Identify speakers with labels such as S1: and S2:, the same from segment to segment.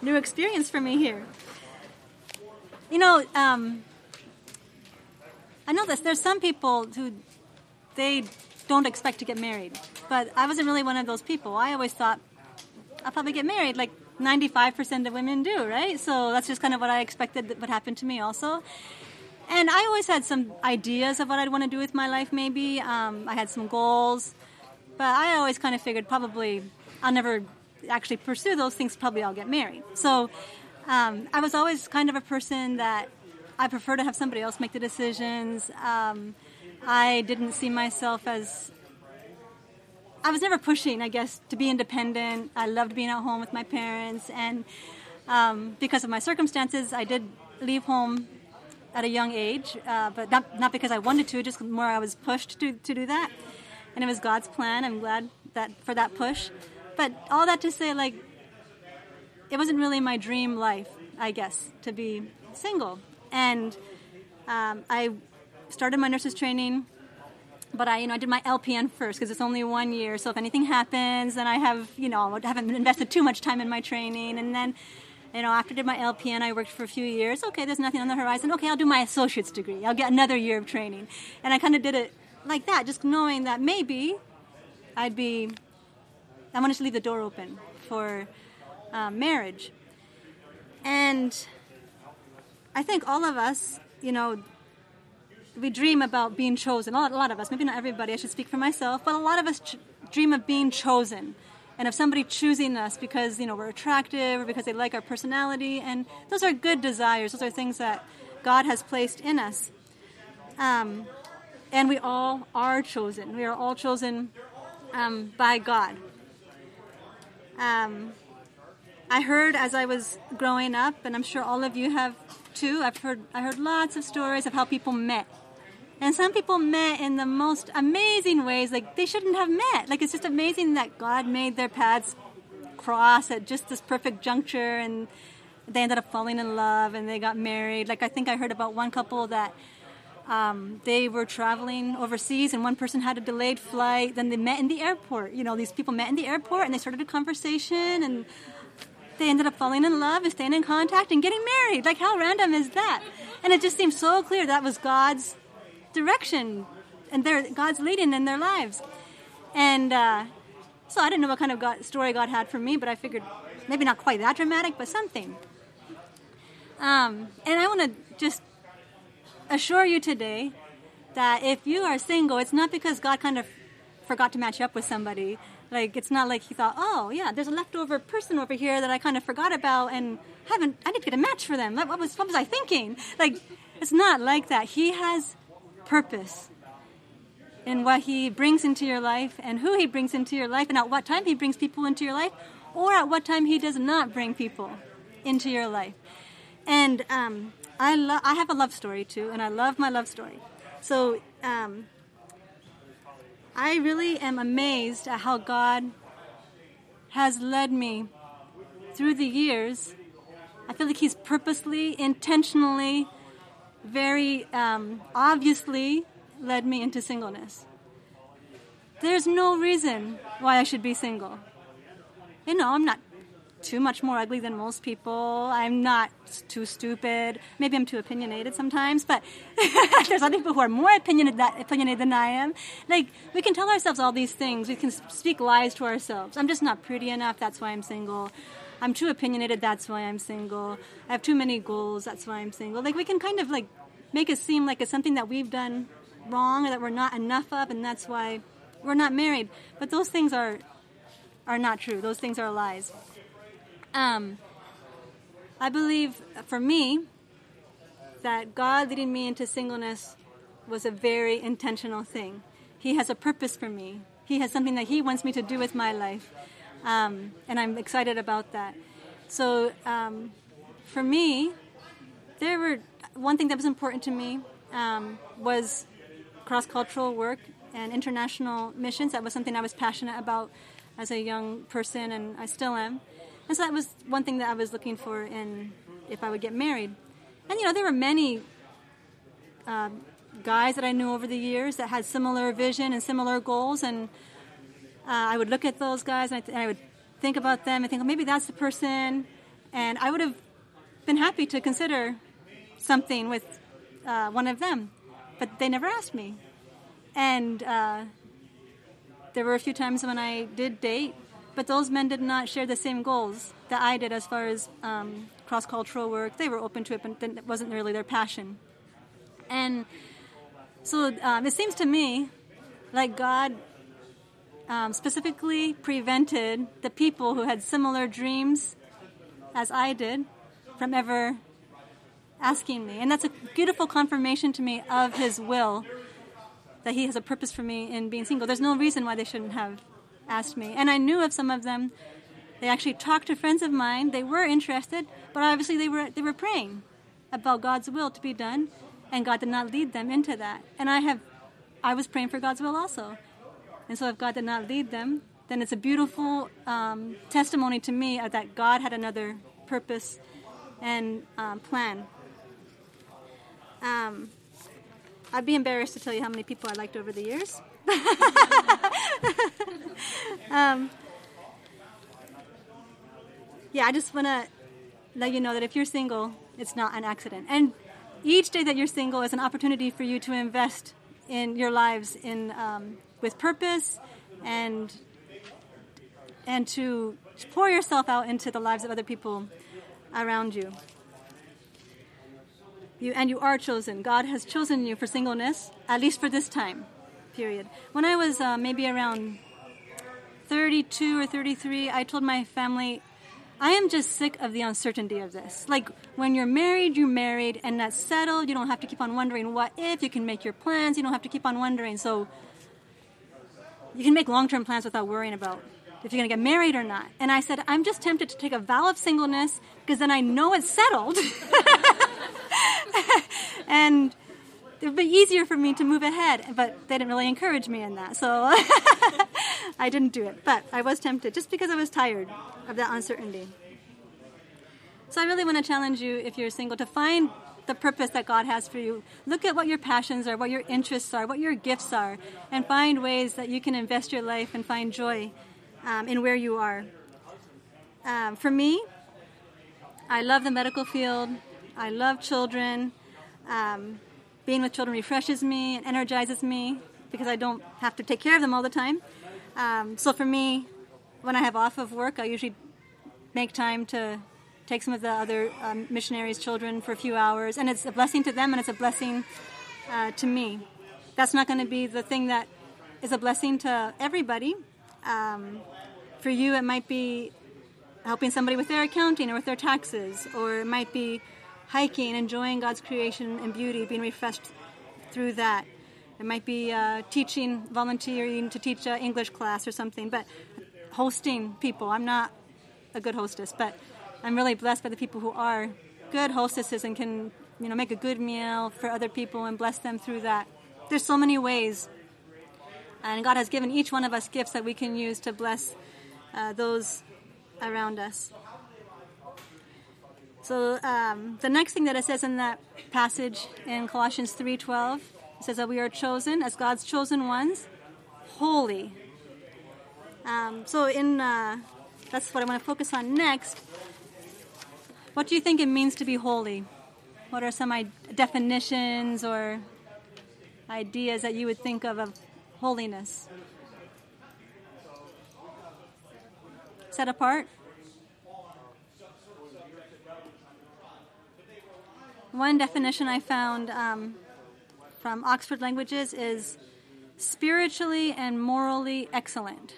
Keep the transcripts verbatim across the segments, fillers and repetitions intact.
S1: new experience for me here. You know, um, I know that there's some people who, they don't expect to get married. But I wasn't really one of those people. I always thought, I'll probably get married like ninety-five percent of women do, right? So that's just kind of what I expected that would happen to me also. And I always had some ideas of what I'd want to do with my life, maybe. Um, I had some goals. But I always kind of figured probably I'll never actually pursue those things. Probably I'll get married. So um, I was always kind of a person that I prefer to have somebody else make the decisions. Um, I didn't see myself as... I was never pushing, I guess, to be independent. I loved being at home with my parents. And um, because of my circumstances, I did leave home at a young age, uh, but not not because I wanted to, just more I was pushed to, to do that. And it was God's plan. I'm glad that for that push. But all that to say, like, it wasn't really my dream life, I guess, to be single. And um, I started my nurse's training, but I, you know, I did my L P N first because it's only one year. So if anything happens, then I have, you know, I haven't invested too much time in my training. And then, you know, after I did my L P N, I worked for a few years. Okay, there's nothing on the horizon. Okay, I'll do my associate's degree. I'll get another year of training. And I kind of did it like that, just knowing that maybe I'd be, I wanted to leave the door open for uh, marriage. And I think all of us, you know, we dream about being chosen. A lot, a lot of us, maybe not everybody, I should speak for myself, but a lot of us ch- dream of being chosen and of somebody choosing us because, you know, we're attractive or because they like our personality. And those are good desires. Those are things that God has placed in us. Um, and we all are chosen. We are all chosen um, by God. Um, I heard as I was growing up, and I'm sure all of you have too, I've heard I heard lots of stories of how people met. And some people met in the most amazing ways, like they shouldn't have met. Like it's just amazing that God made their paths cross at just this perfect juncture, and they ended up falling in love and they got married. Like I think I heard about one couple that um, they were traveling overseas and one person had a delayed flight. Then they met in the airport. You know, these people met in the airport and they started a conversation and they ended up falling in love and staying in contact and getting married. Like how random is that? And it just seemed so clear that was God's direction and their God's leading in their lives. And uh, so I didn't know what kind of God, story God had for me, but I figured maybe not quite that dramatic, but something. Um, and I want to just assure you today that if you are single, it's not because God kind of forgot to match you up with somebody. Like, it's not like he thought, oh, yeah, there's a leftover person over here that I kind of forgot about and haven't, I need to get a match for them. What was, what was I thinking? Like, it's not like that. He has purpose in what he brings into your life and who he brings into your life and at what time he brings people into your life or at what time he does not bring people into your life. And um, I, lo- I have a love story, too, and I love my love story. So um, I really am amazed at how God has led me through the years. I feel like he's purposely, intentionally, very um, obviously led me into singleness. There's no reason why I should be single. You know, I'm not too much more ugly than most people. I'm not too stupid. Maybe I'm too opinionated sometimes, but there's other people who are more opinionated, that, opinionated than I am. Like, we can tell ourselves all these things. We can speak lies to ourselves. I'm just not pretty enough, that's why I'm single. I'm too opinionated, that's why I'm single. I have too many goals, that's why I'm single. Like, we can kind of, like, make it seem like it's something that we've done wrong or that we're not enough of, and that's why we're not married. But those things are are not true. Those things are lies. Um, I believe, for me, that God leading me into singleness was a very intentional thing. He has a purpose for me. He has something that he wants me to do with my life. Um, and I'm excited about that. So, um, for me, there were, one thing that was important to me um, was cross-cultural work and international missions. That was something I was passionate about as a young person, and I still am. And so that was one thing that I was looking for in if I would get married. And, you know, there were many uh, guys that I knew over the years that had similar vision and similar goals, and uh, I would look at those guys and I, th- and I would think about them and think, well, maybe that's the person. And I would have been happy to consider something with uh, one of them, but they never asked me. And uh, there were a few times when I did date, but those men did not share the same goals that I did as far as um, cross-cultural work. They were open to it, but it wasn't really their passion. And so um, it seems to me like God um, specifically prevented the people who had similar dreams as I did from ever asking me. And that's a beautiful confirmation to me of his will, that he has a purpose for me in being single. There's no reason why they shouldn't have asked me. And I knew of some of them. They actually talked to friends of mine. They were interested, but obviously they were they were praying about God's will to be done, and God did not lead them into that. And I have, I was praying for God's will also. And so if God did not lead them, then it's a beautiful um, testimony to me that God had another purpose and um, plan. Um, I'd be embarrassed to tell you how many people I liked over the years. um, yeah, I just want to let you know that if you're single, it's not an accident. And each day that you're single is an opportunity for you to invest in your lives in um, with purpose and and to pour yourself out into the lives of other people around you. You and you are chosen. God has chosen you for singleness, at least for this time period. When I was uh, maybe around thirty-two or thirty-three, I told my family, I am just sick of the uncertainty of this. Like, when you're married, you're married, and that's settled. You don't have to keep on wondering what if. You can make your plans. You don't have to keep on wondering. So you can make long-term plans without worrying about if you're going to get married or not. And I said, I'm just tempted to take a vow of singleness because then I know it's settled. And it would be easier for me to move ahead. But they didn't really encourage me in that. So I didn't do it. But I was tempted just because I was tired of that uncertainty. So I really want to challenge you, if you're single, to find the purpose that God has for you. Look at what your passions are, what your interests are, what your gifts are, and find ways that you can invest your life and find joy um, in where you are. Um, for me, I love the medical field. I love children. Um, being with children refreshes me and energizes me because I don't have to take care of them all the time. Um, so for me, when I have off of work, I usually make time to take some of the other um, missionaries' children for a few hours, and it's a blessing to them and it's a blessing uh, to me. That's not going to be the thing that is a blessing to everybody. Um, for you, it might be helping somebody with their accounting or with their taxes, or it might be hiking, enjoying God's creation and beauty, being refreshed through that. It might be uh, teaching, volunteering to teach an English class or something, but hosting people. I'm not a good hostess, but I'm really blessed by the people who are good hostesses and can, you know, make a good meal for other people and bless them through that. There's so many ways, and God has given each one of us gifts that we can use to bless uh, those around us. So um, the next thing that it says in that passage in Colossians three twelve, it says that we are chosen as God's chosen ones, holy. Um, so in uh, that's what I want to focus on next. What do you think it means to be holy? What are some I- definitions or ideas that you would think of of holiness? Set apart? One definition I found um, from Oxford Languages is spiritually and morally excellent.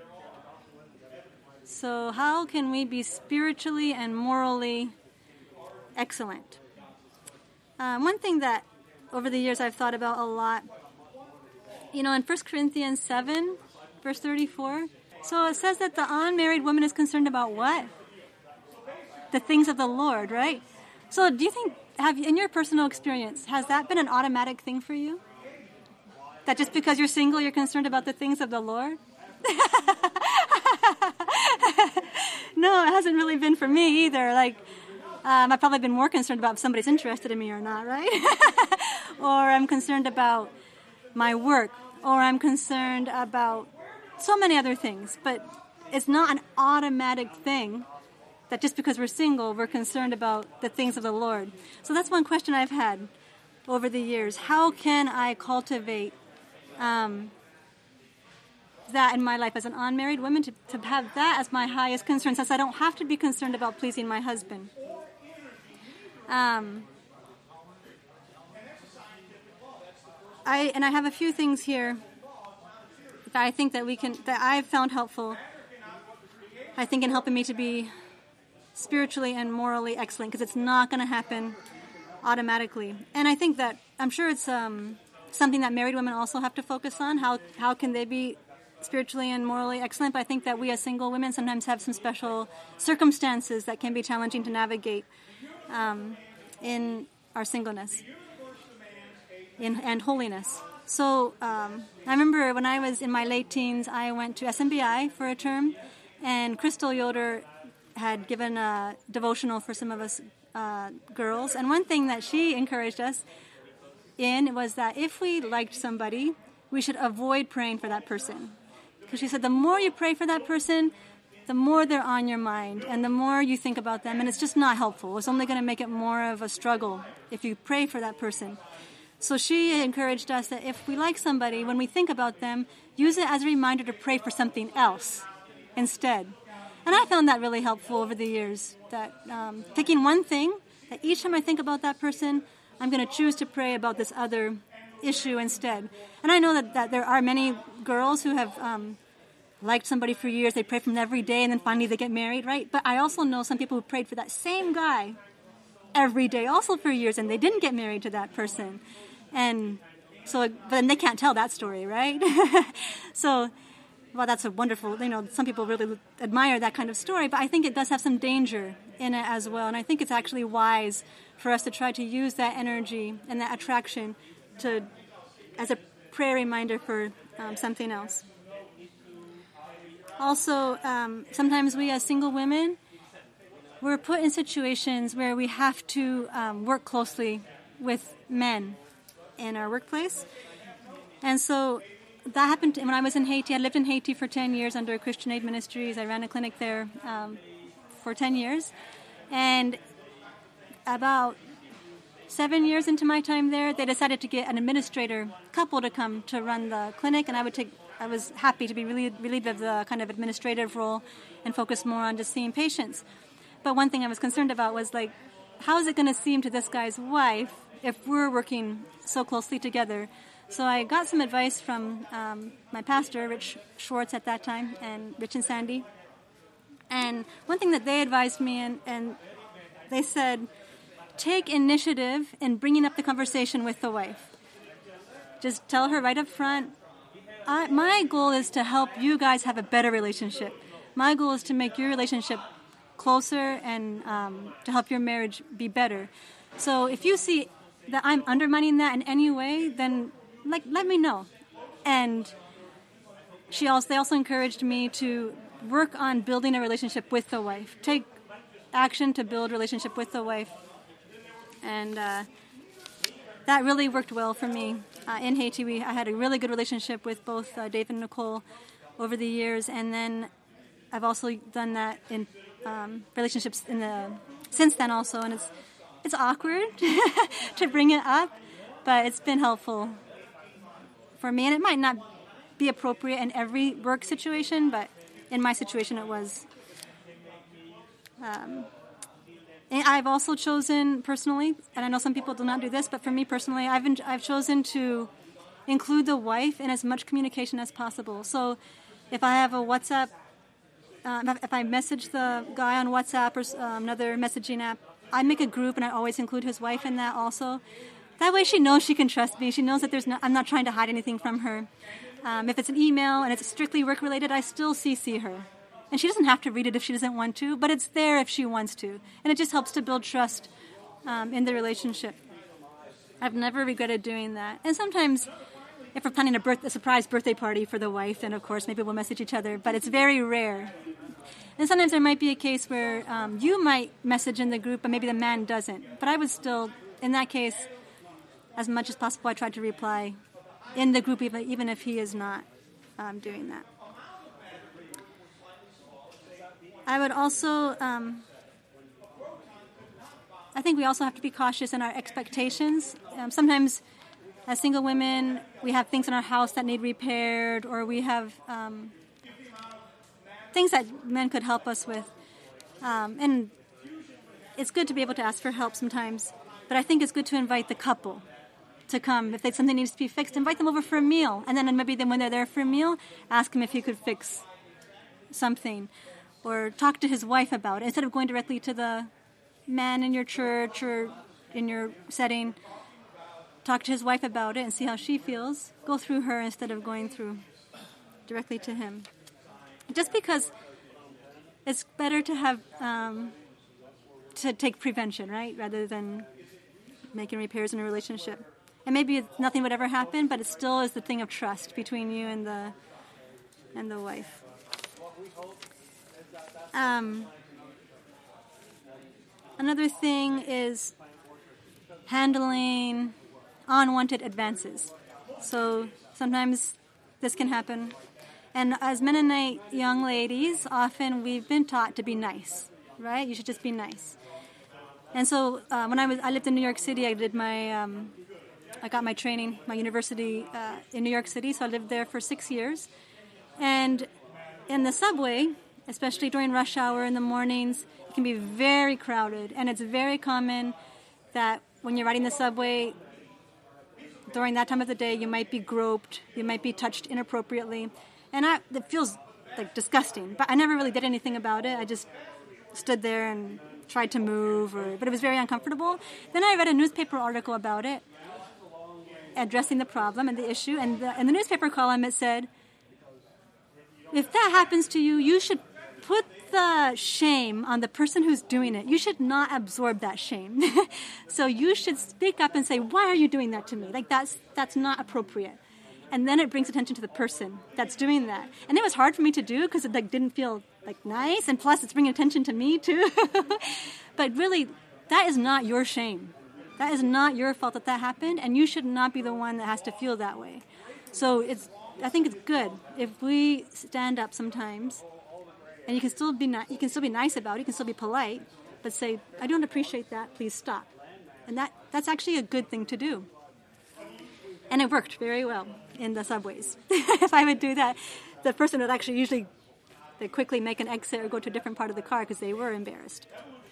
S1: So how can we be spiritually and morally excellent? Um, one thing that over the years I've thought about a lot, you know, in First Corinthians seven, verse thirty-four, so it says that the unmarried woman is concerned about what? The things of the Lord, right? So do you think, have in your personal experience, has that been an automatic thing for you? That just because you're single, you're concerned about the things of the Lord? No, it hasn't really been for me either. Like, um, I've probably been more concerned about if somebody's interested in me or not, right? Or I'm concerned about my work, or I'm concerned about so many other things. But it's not an automatic thing that just because we're single, we're concerned about the things of the Lord. So that's one question I've had over the years. How can I cultivate um, that in my life as an unmarried woman, to, to have that as my highest concern, since I don't have to be concerned about pleasing my husband? Um, I and I have a few things here that I think that we can that I've found helpful. I think in helping me to be spiritually and morally excellent, because it's not going to happen automatically. And I think that I'm sure it's um, something that married women also have to focus on. How how can they be spiritually and morally excellent? But I think that we as single women sometimes have some special circumstances that can be challenging to navigate um, in our singleness in, and holiness. So um, I remember when I was in my late teens, I went to S M B I for a term, and Crystal Yoder had given a devotional for some of us uh, girls. And one thing that she encouraged us in was that if we liked somebody, we should avoid praying for that person. Because she said the more you pray for that person, the more they're on your mind and the more you think about them. And it's just not helpful. It's only going to make it more of a struggle if you pray for that person. So she encouraged us that if we like somebody, when we think about them, use it as a reminder to pray for something else instead. And I found that really helpful over the years, that um, picking one thing, that each time I think about that person, I'm going to choose to pray about this other issue instead. And I know that, that there are many girls who have um, liked somebody for years. They pray for them every day, and then finally they get married, right? But I also know some people who prayed for that same guy every day also for years, and they didn't get married to that person. And so, but then they can't tell that story, right? So, well, that's a wonderful, you know, some people really admire that kind of story, but I think it does have some danger in it as well. And I think it's actually wise for us to try to use that energy and that attraction to, as a prayer reminder for um, something else. Also, um, sometimes we as single women, we're put in situations where we have to um, work closely with men in our workplace. And so that happened when I was in Haiti. I lived in Haiti for ten years under Christian Aid Ministries. I ran a clinic there um, for ten years. And about seven years into my time there, they decided to get an administrator couple to come to run the clinic. And I would take, I was happy to be relieved, relieved of the kind of administrative role and focus more on just seeing patients. But one thing I was concerned about was, like, how is it going to seem to this guy's wife if we're working so closely together? So I got some advice from um, my pastor, Rich Schwartz at that time, and Rich and Sandy. And one thing that they advised me, and, and they said, take initiative in bringing up the conversation with the wife. Just tell her right up front, I, my goal is to help you guys have a better relationship. My goal is to make your relationship closer and um, to help your marriage be better. So if you see that I'm undermining that in any way, then like let me know. And she also they also encouraged me to work on building a relationship with the wife. Take action to build a relationship with the wife. And uh, that really worked well for me. Uh, in Haiti, we, I had a really good relationship with both uh, Dave and Nicole over the years. And then I've also done that in um, relationships in the since then also. And it's it's awkward to bring it up, but it's been helpful for me. And it might not be appropriate in every work situation, but in my situation it was. Um, and I've also chosen personally, and I know some people do not do this, but for me personally, I've en- I've chosen to include the wife in as much communication as possible. So if I have a WhatsApp, uh, if I message the guy on WhatsApp or uh, another messaging app, I make a group and I always include his wife in that also. That way she knows she can trust me. She knows that there's no, I'm not trying to hide anything from her. Um, if it's an email and it's strictly work-related, I still C C her. And she doesn't have to read it if she doesn't want to, but it's there if she wants to. And it just helps to build trust um, in the relationship. I've never regretted doing that. And sometimes if we're planning a, birth, a surprise birthday party for the wife, then of course maybe we'll message each other, but it's very rare. And sometimes there might be a case where um, you might message in the group, but maybe the man doesn't. But I would still, in that case, as much as possible, I try to reply in the group, even, even if he is not um, doing that. I would also um, I think we also have to be cautious in our expectations. Um, sometimes, as single women, we have things in our house that need repaired, or we have um, things that men could help us with. Um, and it's good to be able to ask for help sometimes, but I think it's good to invite the couple to come. If they, something needs to be fixed, invite them over for a meal. And then maybe then when they're there for a meal, ask him if he could fix something. Or talk to his wife about it. Instead of going directly to the man in your church or in your setting, talk to his wife about it and see how she feels. Go through her instead of going through directly to him. Just because it's better to have, um, to take prevention, right? Rather than making repairs in a relationship. And maybe nothing would ever happen, but it still is the thing of trust between you and the and the wife. Um, another thing is handling unwanted advances. So sometimes this can happen. And as Mennonite young ladies, often we've been taught to be nice, right? You should just be nice. And so uh, when I was, I lived in New York City, I did my, um, I got my training, my university uh, in New York City, so I lived there for six years. And in the subway, especially during rush hour in the mornings, it can be very crowded. And it's very common that when you're riding the subway, during that time of the day, you might be groped, you might be touched inappropriately. And I, it feels like disgusting, but I never really did anything about it. I just stood there and tried to move, or, but it was very uncomfortable. Then I read a newspaper article about it, addressing the problem and the issue. And the, in the newspaper column, it said, if that happens to you, you should put the shame on the person who's doing it. You should not absorb that shame. So you should speak up and say, why are you doing that to me? Like, that's that's not appropriate. And then it brings attention to the person that's doing that. And it was hard for me to do because it like didn't feel like nice. And plus, it's bringing attention to me too. But really, that is not your shame. That is not your fault that that happened. And you should not be the one that has to feel that way. So it's I think it's good if we stand up sometimes, and you can still be ni- you can still be nice about it, you can still be polite, but say, I don't appreciate that, please stop. And that that's actually a good thing to do. And it worked very well in the subways. If I would do that, the person would actually usually they quickly make an exit or go to a different part of the car because they were embarrassed.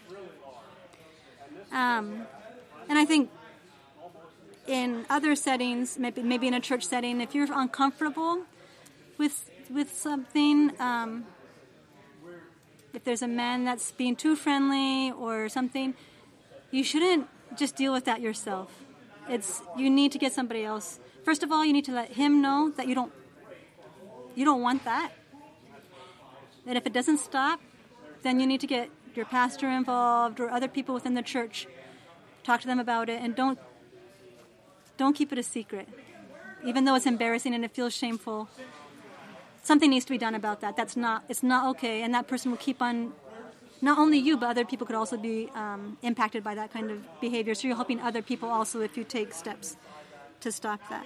S1: Um, and I think in other settings, maybe maybe in a church setting, if you're uncomfortable with with something, um, if there's a man that's being too friendly or something, you shouldn't just deal with that yourself. It's you need to get somebody else. First of all, you need to let him know that you don't you don't want that. And if it doesn't stop, then you need to get your pastor involved or other people within the church. Talk to them about it, and don't don't keep it a secret. Even though it's embarrassing and it feels shameful, something needs to be done about that. That's not it's not okay, and that person will keep on. Not only you, but other people could also be um, impacted by that kind of behavior. So you're helping other people also if you take steps to stop that.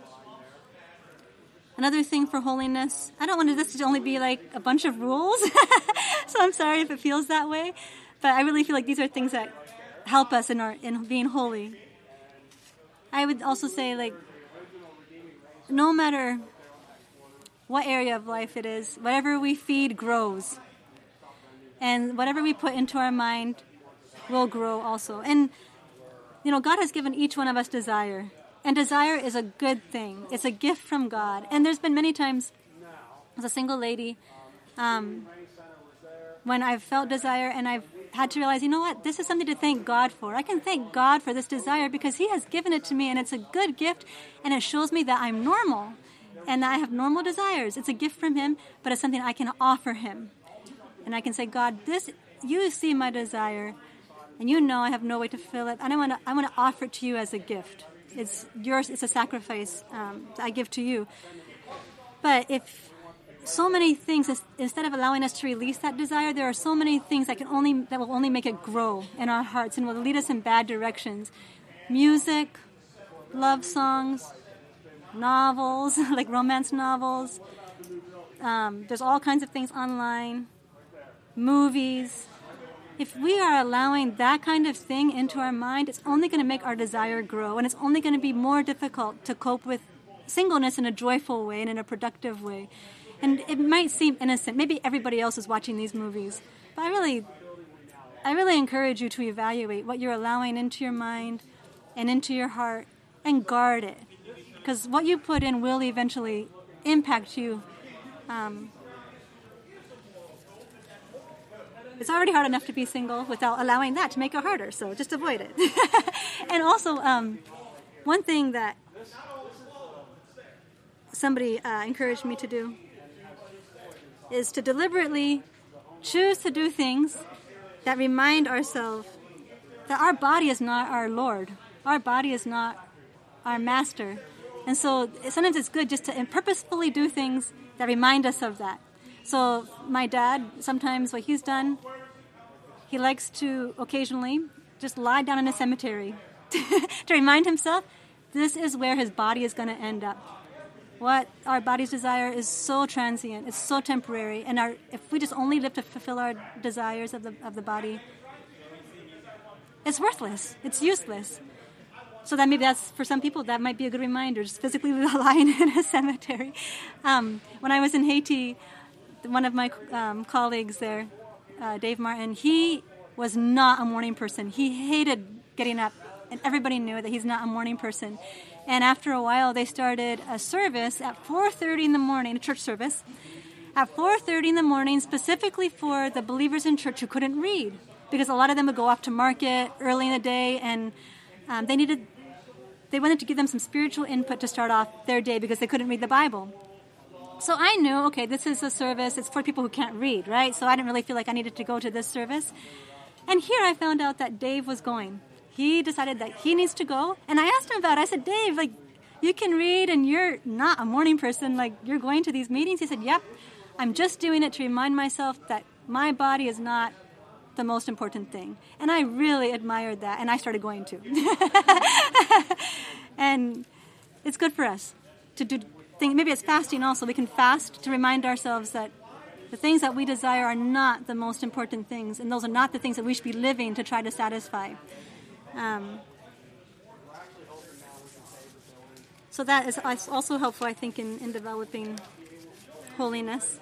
S1: Another thing for holiness, I don't want this to only be like a bunch of rules, so I'm sorry if it feels that way, but I really feel like these are things that help us in our in being holy. I would also say, like, no matter what area of life it is, whatever we feed grows. And whatever we put into our mind will grow also. And, you know, God has given each one of us desire. And desire is a good thing. It's a gift from God. And there's been many times as a single lady um, when I've felt desire and I've had to realize, you know what, this is something to thank God for. I can thank God for this desire because He has given it to me, and it's a good gift, and it shows me that I'm normal and that I have normal desires. It's a gift from Him, but it's something I can offer Him. And I can say, God, this you see my desire, and you know I have no way to fill it, and I want to I want to offer it to you as a gift. It's yours. It's a sacrifice um, I give to you. But if so many things, instead of allowing us to release that desire, there are so many things that can only that will only make it grow in our hearts and will lead us in bad directions. Music, love songs, novels, like romance novels. Um, there's all kinds of things online. Movies, if we are allowing that kind of thing into our mind, it's only going to make our desire grow, and it's only going to be more difficult to cope with singleness in a joyful way and in a productive way. And it might seem innocent. Maybe everybody else is watching these movies, but I really, I really encourage you to evaluate what you're allowing into your mind and into your heart, and guard it, because what you put in will eventually impact you. Um, It's already hard enough to be single without allowing that to make it harder, so just avoid it. And also, um, one thing that somebody uh, encouraged me to do is to deliberately choose to do things that remind ourselves that our body is not our Lord. Our body is not our master. And so sometimes it's good just to purposefully do things that remind us of that. So my dad, sometimes what he's done, he likes to occasionally just lie down in a cemetery to remind himself this is where his body is going to end up. What our body's desire is so transient, it's so temporary, and our if we just only live to fulfill our desires of the of the body, it's worthless, it's useless. So that maybe that's, for some people, that might be a good reminder, just physically lying in a cemetery. Um, when I was in Haiti, one of my um, colleagues there, uh, Dave Martin, he was not a morning person. He hated getting up, and everybody knew that he's not a morning person. And after a while, they started a service at four thirty in the morning, a church service, at four thirty in the morning, specifically for the believers in church who couldn't read, because a lot of them would go off to market early in the day, and um, they needed, they wanted to give them some spiritual input to start off their day because they couldn't read the Bible. So I knew, okay, this is a service, it's for people who can't read, right? So I didn't really feel like I needed to go to this service. And here I found out that Dave was going. He decided that he needs to go. And I asked him about it. I said, Dave, like, you can read and you're not a morning person. Like, you're going to these meetings? He said, yep, I'm just doing it to remind myself that my body is not the most important thing. And I really admired that. And I started going too. And it's good for us to do things. Maybe it's fasting also. We can fast to remind ourselves that the things that we desire are not the most important things. And those are not the things that we should be living to try to satisfy. Um, so that is also helpful, I think, in, in developing holiness.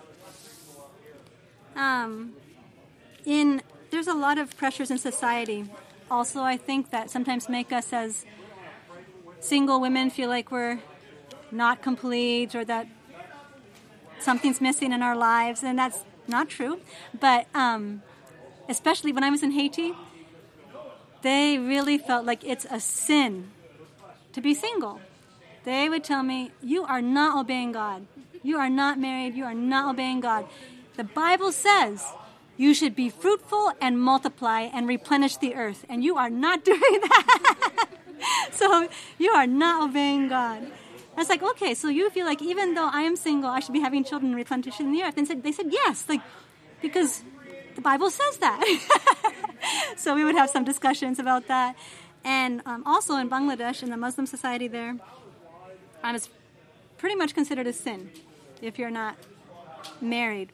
S1: Um, in there's a lot of pressures in society. Also, I think that sometimes make us as single women feel like we're not complete, or that something's missing in our lives, and that's not true. But um, especially when I was in Haiti, they really felt like it's a sin to be single. They would tell me, you are not obeying God. You are not married. You are not obeying God. The Bible says you should be fruitful and multiply and replenish the earth, and you are not doing that. So you are not obeying God. I was like, okay, so you feel like even though I am single, I should be having children and replenishing the earth. And said, they said, yes, like, because the Bible says that. So we would have some discussions about that. And um, also in Bangladesh, in the Muslim society there, um, it's pretty much considered a sin if you're not married.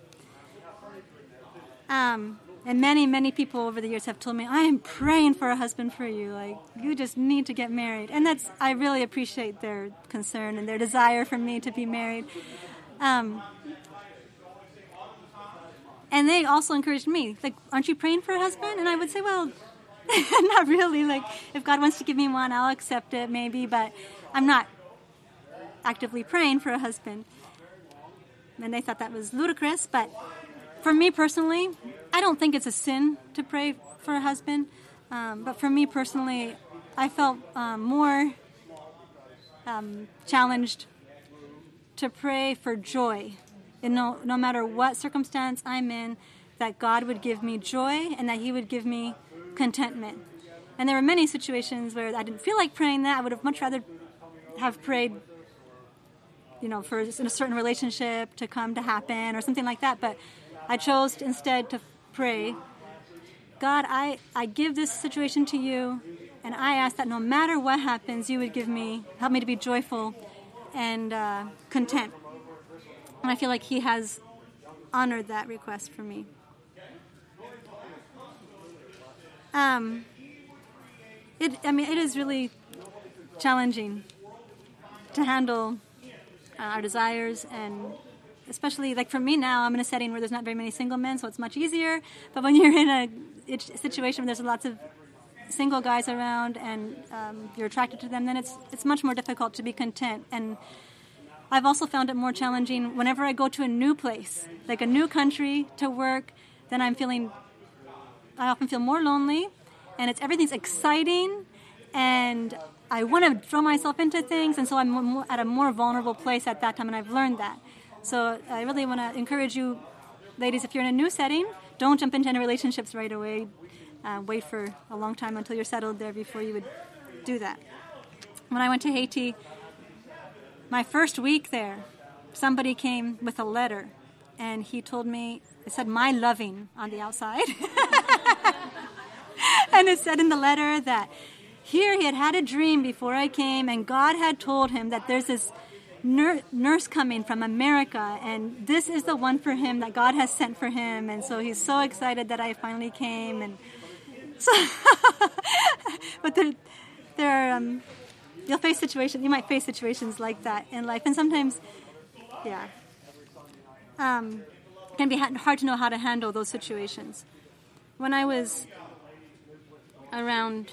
S1: Um, and many, many people over the years have told me, I am praying for a husband for you. Like, you just need to get married. And that's, I really appreciate their concern and their desire for me to be married. Um, and they also encouraged me, like, aren't you praying for a husband? And I would say, well, not really. Like, if God wants to give me one, I'll accept it maybe, but I'm not actively praying for a husband. And they thought that was ludicrous, but for me personally, I don't think it's a sin to pray for a husband. Um, but for me personally, I felt um, more um, challenged to pray for joy. And no, no matter what circumstance I'm in, that God would give me joy and that He would give me contentment. And there were many situations where I didn't feel like praying that. I would have much rather have prayed, you know, for a certain relationship to come to happen or something like that. But I chose to, instead to pray, God, I, I give this situation to you, and I ask that no matter what happens, you would give me, help me to be joyful and uh, content. And I feel like He has honored that request for me. Um, it, I mean, it is really challenging to handle uh, our desires, and especially, like for me now, I'm in a setting where there's not very many single men, so it's much easier. But when you're in a it's a situation where there's lots of single guys around and um, you're attracted to them, then it's it's much more difficult to be content. And I've also found it more challenging whenever I go to a new place, like a new country to work, then I'm feeling, I often feel more lonely, and it's everything's exciting, and I want to throw myself into things, and so I'm more, at a more vulnerable place at that time, and I've learned that. So I really want to encourage you, ladies, if you're in a new setting, don't jump into any relationships right away. Uh, wait for a long time until you're settled there before you would do that. When I went to Haiti, my first week there, somebody came with a letter, and he told me, it said, "My loving" on the outside. And it said in the letter that here he had had a dream before I came, and God had told him that there's this nur- nurse coming from America, and this is the one for him that God has sent for him. And so he's so excited that I finally came. And so, but there, there are, um, you'll face situations, you might face situations like that in life, and sometimes, yeah, um, it can be hard to know how to handle those situations. When I was around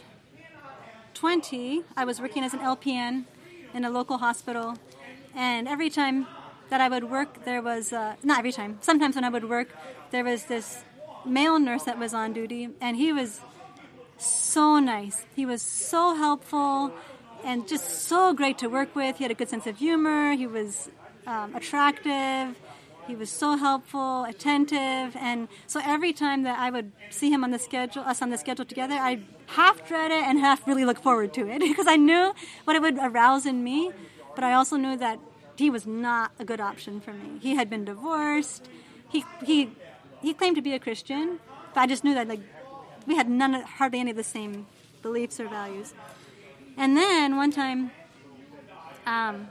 S1: twenty, I was working as an L P N in a local hospital, and every time that I would work, there was, uh, not every time, sometimes when I would work, there was this male nurse that was on duty, and he was so nice. He was so helpful and just so great to work with. He had a good sense of humor. He was um, attractive. He was so helpful, attentive, and so every time that I would see him on the schedule, us on the schedule together, I half dread it and half really look forward to it because I knew what it would arouse in me, but I also knew that he was not a good option for me. He had been divorced. He he he claimed to be a Christian, but I just knew that like we had none, hardly any of the same beliefs or values. And then one time, um,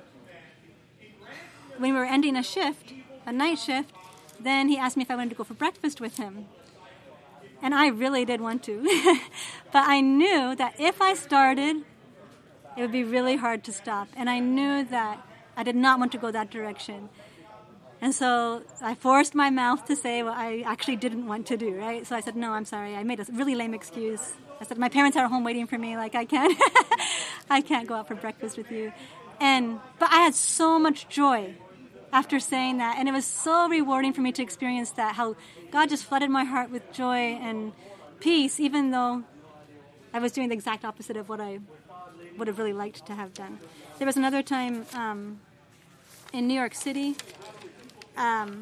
S1: when we were ending a shift, a night shift, then he asked me if I wanted to go for breakfast with him. And I really did want to. But I knew that if I started, it would be really hard to stop. And I knew that I did not want to go that direction. And so I forced my mouth to say what I actually didn't want to do, right? So I said, no, I'm sorry. I made a really lame excuse. I said, my parents are at home waiting for me. Like, I can't, I can't go out for breakfast with you. And, but I had so much joy after saying that, and it was so rewarding for me to experience that, how God just flooded my heart with joy and peace, even though I was doing the exact opposite of what I would have really liked to have done. There was another time um, in New York City. Um,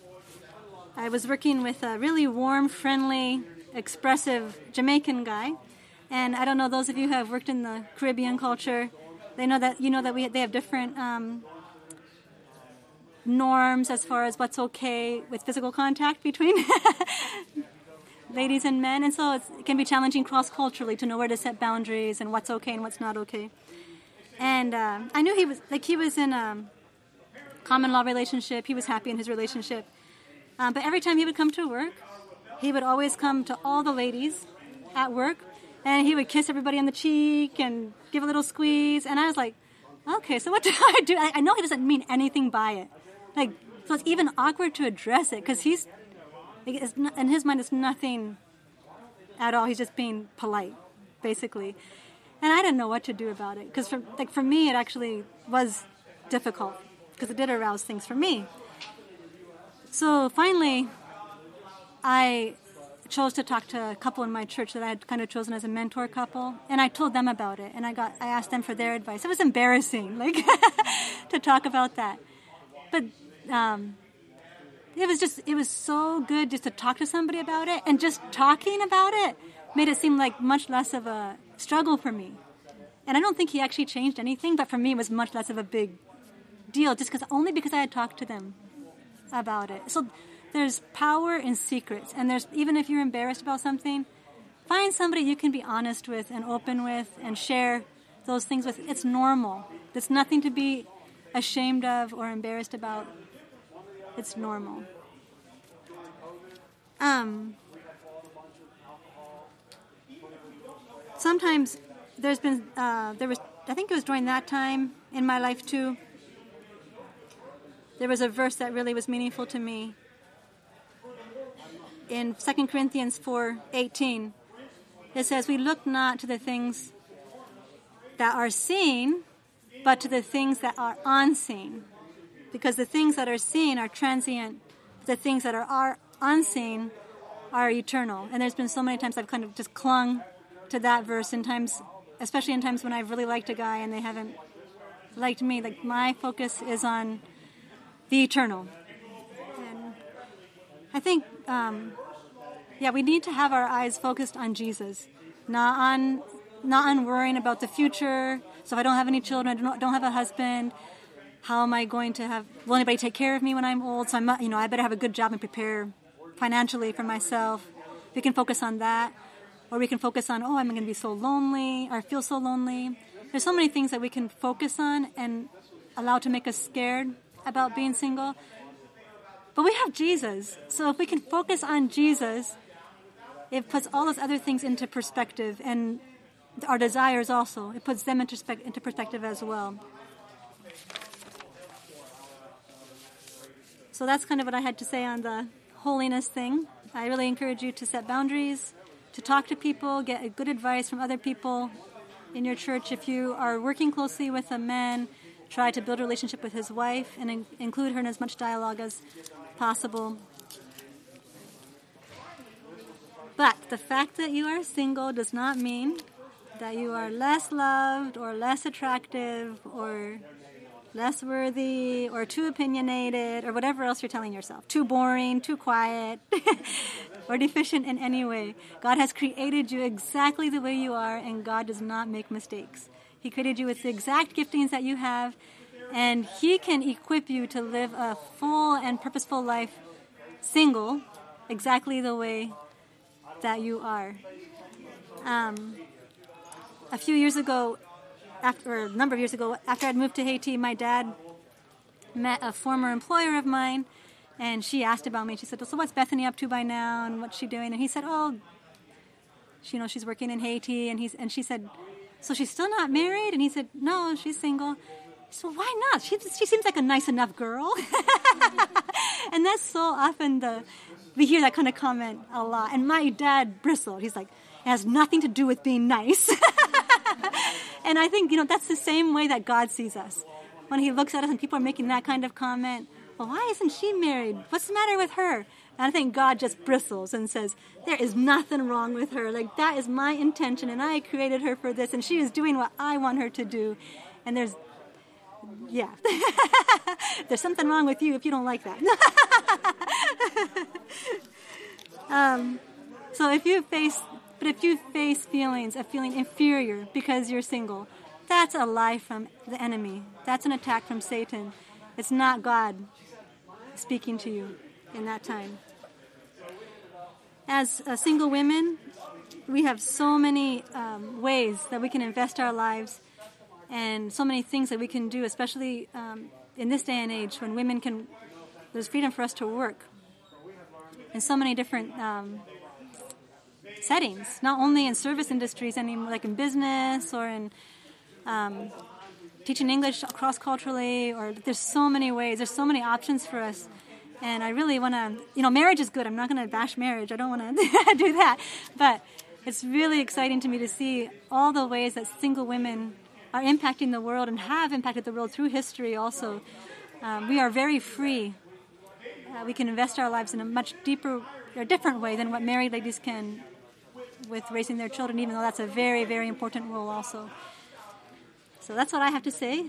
S1: I was working with a really warm, friendly, expressive Jamaican guy, and I don't know, those of you who have worked in the Caribbean culture, they know that you know that we they have different Um, norms as far as what's okay with physical contact between ladies and men, and so it's, it can be challenging cross-culturally to know where to set boundaries and what's okay and what's not okay. And uh, I knew he was like he was in a common law relationship. He was happy in his relationship, um, but every time he would come to work, he would always come to all the ladies at work, and he would kiss everybody on the cheek and give a little squeeze. And I was like, okay, so what do I do? I, I know he doesn't mean anything by it. Like, so it's even awkward to address it because he's, like, it's not, in his mind, it's nothing at all. He's just being polite, basically. And I didn't know what to do about it because, for like, for me, it actually was difficult because it did arouse things for me. So finally, I chose to talk to a couple in my church that I had kind of chosen as a mentor couple, and I told them about it, and I got I asked them for their advice. It was embarrassing, like, to talk about that. But um, it was just, it was so good just to talk to somebody about it. And just talking about it made it seem like much less of a struggle for me. And I don't think he actually changed anything, but for me it was much less of a big deal, just because only because I had talked to them about it. So there's power in secrets. And there's, even if you're embarrassed about something, find somebody you can be honest with and open with and share those things with. It's normal. There's nothing to be ashamed of or embarrassed about. It's normal. Um, sometimes there's been, uh, there was, I think it was during that time in my life too, there was a verse that really was meaningful to me. In Second Corinthians four eighteen, it says, we look not to the things that are seen, but to the things that are unseen. Because the things that are seen are transient. The things that are, are unseen are eternal. And there's been so many times I've kind of just clung to that verse in times, especially in times when I've really liked a guy and they haven't liked me. Like, my focus is on the eternal. And I think, um, yeah, we need to have our eyes focused on Jesus, not on not on worrying about the future. So if I don't have any children, I don't, don't have a husband, how am I going to have, will anybody take care of me when I'm old? So I'm, you know, I better have a good job and prepare financially for myself. We can focus on that. Or we can focus on, oh, I'm going to be so lonely, or feel so lonely. There's so many things that we can focus on and allow to make us scared about being single. But we have Jesus. So if we can focus on Jesus, it puts all those other things into perspective, and our desires also. It puts them into into perspective as well. So that's kind of what I had to say on the holiness thing. I really encourage you to set boundaries, to talk to people, get good advice from other people in your church. If you are working closely with a man, try to build a relationship with his wife and in- include her in as much dialogue as possible. But the fact that you are single does not mean that you are less loved or less attractive or less worthy or too opinionated or whatever else you're telling yourself. Too boring, too quiet, or deficient in any way. God has created you exactly the way you are, and God does not make mistakes. He created you with the exact giftings that you have, and He can equip you to live a full and purposeful life single, exactly the way that you are. Um, a few years ago, after or a number of years ago, after I'd moved to Haiti, my dad met a former employer of mine, and she asked about me. She said, "So what's Bethany up to by now, and what's she doing?" And he said, "Oh, she, you know, she's working in Haiti." And he's and she said, "So she's still not married?" And he said, "No, she's single." So why not? She she seems like a nice enough girl. And that's so often the we hear that kind of comment a lot. And my dad bristled. He's like, "It has nothing to do with being nice." And I think, you know, that's the same way that God sees us. When He looks at us and people are making that kind of comment, "Well, why isn't she married? What's the matter with her?" And I think God just bristles and says, "There is nothing wrong with her. Like, that is my intention, and I created her for this, and she is doing what I want her to do. And there's, yeah, there's something wrong with you if you don't like that." um, so if you face, but if you face feelings of feeling inferior because you're single, that's a lie from the enemy. That's an attack from Satan. It's not God speaking to you in that time. As uh, single women, we have so many um, ways that we can invest our lives and so many things that we can do, especially um, in this day and age when women can, there's freedom for us to work in so many different um, settings, not only in service industries, anymore, like in business or in um, teaching English cross-culturally, or there's so many ways, there's so many options for us. And I really want to, you know, marriage is good. I'm not going to bash marriage. I don't want to do that. But it's really exciting to me to see all the ways that single women are impacting the world and have impacted the world through history also. Um, we are very free. Uh, we can invest our lives in a much deeper or different way than what married ladies can with raising their children, even though that's a very, very important role also. So that's what I have to say.